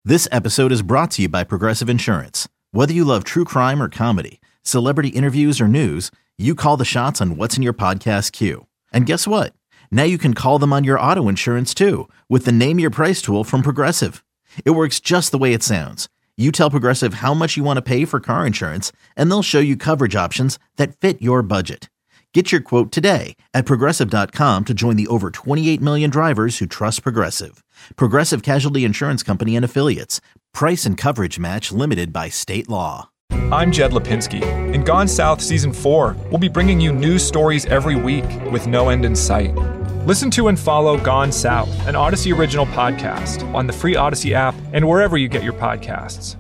This episode is brought to you by Progressive Insurance. Whether you love true crime or comedy, celebrity interviews or news, you call the shots on what's in your podcast queue. And guess what? Now you can call them on your auto insurance too with the Name Your Price tool from Progressive. It works just the way it sounds. You tell Progressive how much you want to pay for car insurance, and they'll show you coverage options that fit your budget. Get your quote today at Progressive.com to join the over 28 million drivers who trust Progressive. Progressive Casualty Insurance Company and Affiliates. Price and coverage match limited by state law. I'm Jed Lipinski. In Gone South Season 4, we'll be bringing you news stories every week with no end in sight. Listen to and follow Gone South, an Odyssey original podcast on the free Odyssey app and wherever you get your podcasts.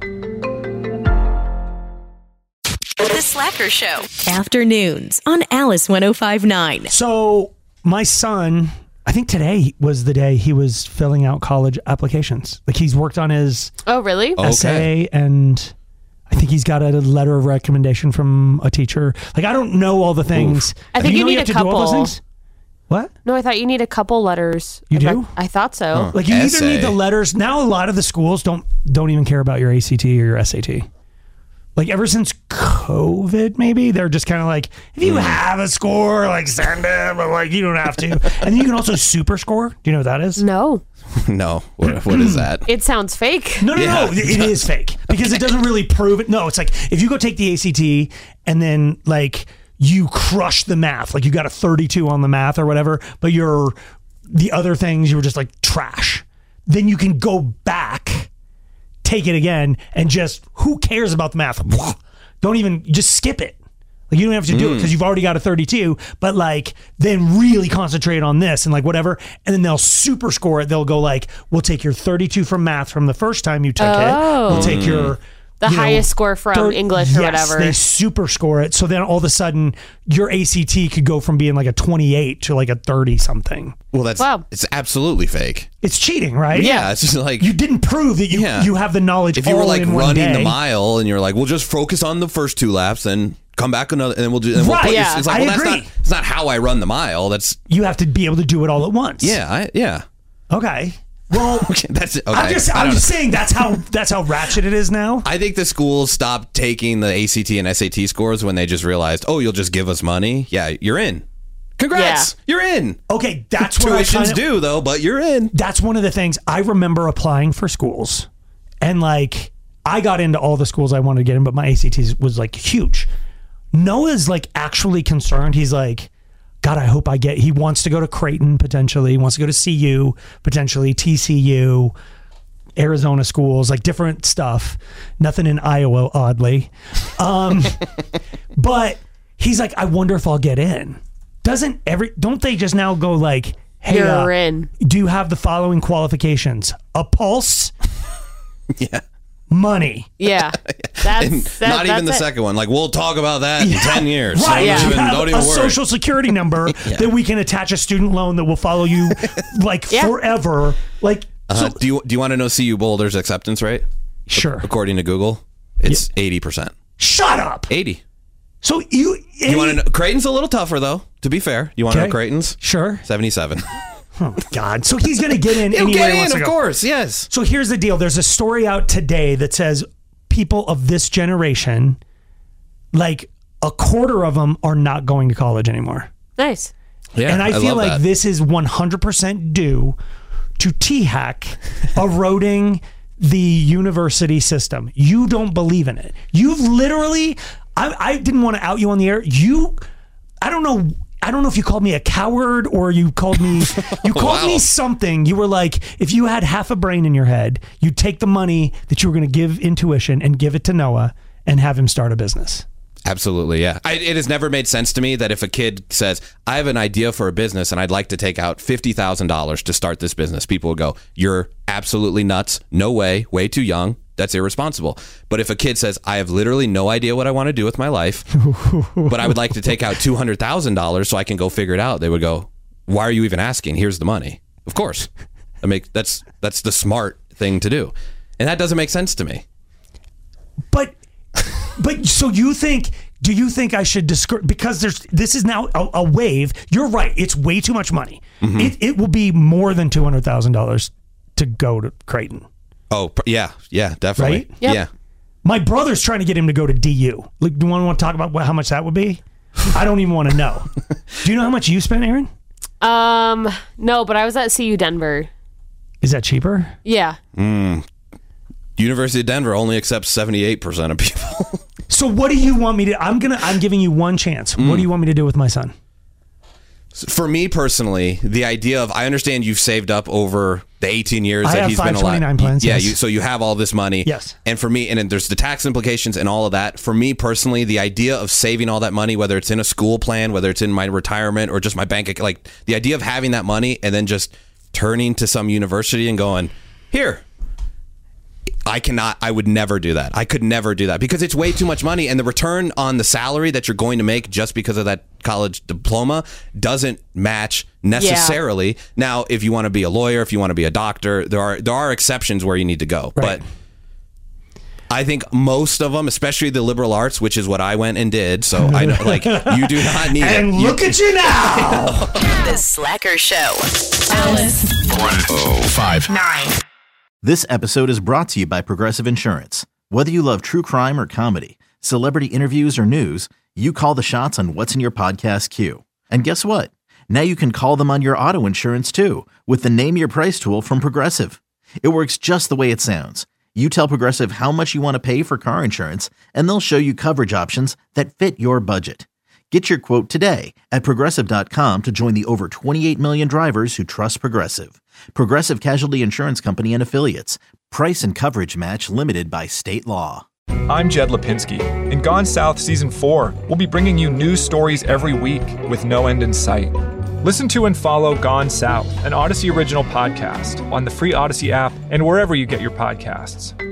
The Slacker Show. Afternoons on Alice 105.9. So my son, I think today was the day he was filling out college applications. Like he's worked on his essay and I think he's got a letter of recommendation from a teacher. Like I don't know all the things. I think you need have a to do all those couple. things? What? No, I thought you need a couple letters. You do? I thought so. Like you either need the letters. Now a lot of the schools don't even care about your ACT or your SAT. Like ever since COVID, maybe they're just kind of like, if you have a score, like send it, but like you don't have to. And then you can also super score. Do you know what that is? No. No. What is that? It sounds fake. No, it is fake because it doesn't really prove it. No, it's like if you go take the ACT and then like you crush the math, like you got a 32 on the math or whatever, but the other things you were just like trash. Then you can go back, take it again, and just who cares about the math? Don't even just skip it. Like you don't have to do it because you've already got a 32, but like then really concentrate on this and like whatever. And then they'll super score it. They'll go like, we'll take your 32 from math from the first time you took it. We'll take your highest score from English or whatever. They super score it. So then all of a sudden your ACT could go from being like a 28 to like a 30 something. Well, it's absolutely fake. It's cheating, right? Yeah. It's just like you didn't prove that you have the knowledge. If you were like running the day. mile and you're like, we'll just focus on the first 2 laps and come back another, and then we'll do. And Right, we'll yeah. It's like, I well, agree. that's not how I run the mile. That's You have to be able to do it all at once. yeah. Okay. Well, that's it. Okay. I'm just saying that's how ratchet it is now. I think the schools stopped taking the ACT and SAT scores when they just realized, oh, you'll just give us money. Yeah, you're in. Congrats, you're in. Okay, that's what tuition's due though, but you're in. That's one of the things I remember applying for schools, and like I got into all the schools I wanted to get in, but my ACT was like huge. Noah's like actually concerned. He's like, God, I hope I get. He wants to go to Creighton potentially. He wants to go to CU potentially, TCU, Arizona schools, like different stuff. Nothing in Iowa, oddly. But he's like, I wonder if I'll get in. Don't they just now go like, hey, you're in. Do you have the following qualifications? A pulse? Yeah. Money. Yeah. Not even the second one. Like, we'll talk about that in 10 years. Right. Don't even a worry. social security number that we can attach a student loan that will follow you like forever. Like, do you want to know CU Boulder's acceptance rate? Sure. According to Google, it's 80%. Shut up. 80. So you want to know? Creighton's a little tougher though. To be fair, you want to know Creighton's? Sure. 77. Oh God! So he's going to get in. He'll anywhere get in, of course. Yes. So here's the deal. There's a story out today that says people of this generation, like a quarter of them, are not going to college anymore. Nice. Yeah, and I feel like that. this is 100% due to T-Hack eroding the university system. You don't believe in it. You've literally. I didn't want to out you on the air. I don't know if you called me a coward or you called me me something. You were like, if you had half a brain in your head, you'd take the money that you were going to give in tuition and give it to Noah and have him start a business. Absolutely, yeah. It has never made sense to me that if a kid says, I have an idea for a business and I'd like to take out $50,000 to start this business, people will go, you're absolutely nuts. No way. Way too young. That's irresponsible. But if a kid says, I have literally no idea what I want to do with my life, but I would like to take out $200,000 so I can go figure it out, they would go, why are you even asking? Here's the money. Of course. That's the smart thing to do. And that doesn't make sense to me. But so do you think I should discourage, because this is now a wave. You're right. It's way too much money. Mm-hmm. It will be more than $200,000 to go to Creighton. Oh, yeah, definitely. Right? Yep. Yeah. My brother's trying to get him to go to DU. Like, do you want to talk about how much that would be? I don't even want to know. Do you know how much you spent, Aaron? No, but I was at CU Denver. Is that cheaper? Yeah. University of Denver only accepts 78% of people. So what do you want me to? I'm giving you one chance. What do you want me to do with my son? For me personally, the idea of, I understand you've saved up over the 18 years that he's been alive. 529 plans. Yeah, yes. so you have all this money. Yes. And for me, and then there's the tax implications and all of that. For me personally, the idea of saving all that money, whether it's in a school plan, whether it's in my retirement or just my bank account, like the idea of having that money and then just turning to some university and going, here. I would never do that. I could never do that because it's way too much money, and the return on the salary that you're going to make just because of that college diploma doesn't match necessarily. Yeah. Now, if you want to be a lawyer, if you want to be a doctor, there are exceptions where you need to go. Right. But I think most of them, especially the liberal arts, which is what I went and did, so I know, like, you do not need and it. Look at you now. The Slacker Show. Alice. 1059. This episode is brought to you by Progressive Insurance. Whether you love true crime or comedy, celebrity interviews or news, you call the shots on what's in your podcast queue. And guess what? Now you can call them on your auto insurance too with the Name Your Price tool from Progressive. It works just the way it sounds. You tell Progressive how much you want to pay for car insurance, and they'll show you coverage options that fit your budget. Get your quote today at Progressive.com to join the over 28 million drivers who trust Progressive. Progressive Casualty Insurance Company and Affiliates. Price and coverage match limited by state law. I'm Jed Lipinski. In Gone South Season 4, we'll be bringing you news stories every week with no end in sight. Listen to and follow Gone South, an Odyssey original podcast on the free Odyssey app and wherever you get your podcasts.